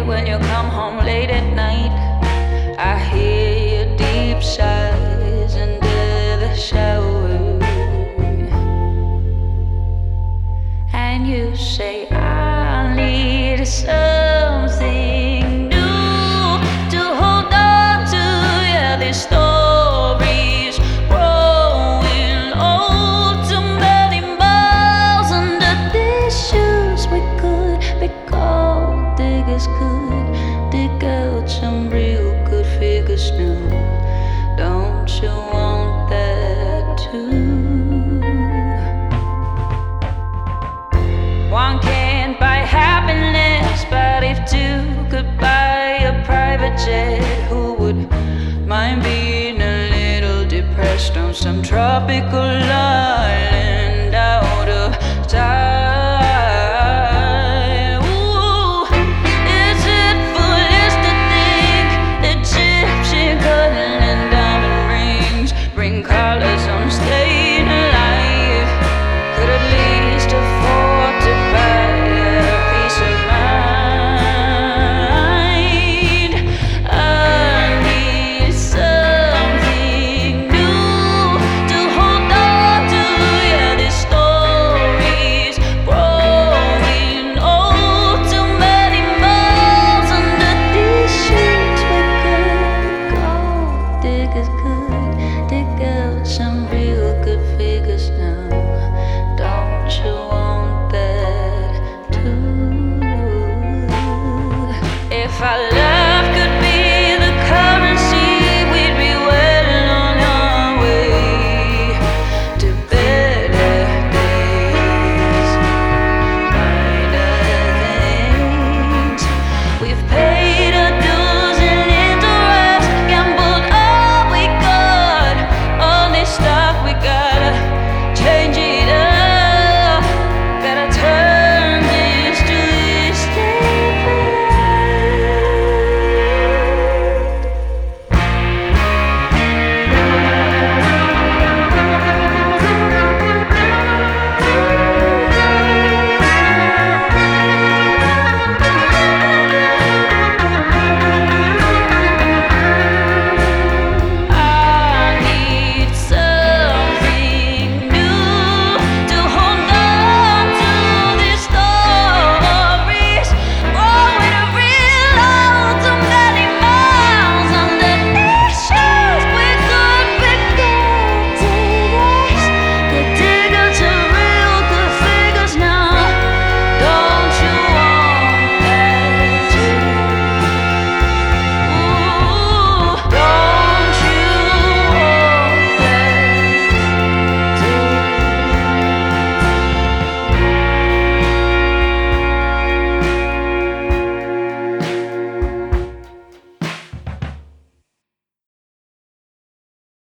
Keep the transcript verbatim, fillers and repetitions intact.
when you come home late at night. I hear your deep sighs under the shower, and you say I need something new to hold on to. Yeah, these stories growing old, too many miles under these shoes. We could be gold diggers, could dig out some real good figures new. Don't you want that too? One can't buy happiness, but if two could buy a private jet, who would mind being a little depressed on some tropical love?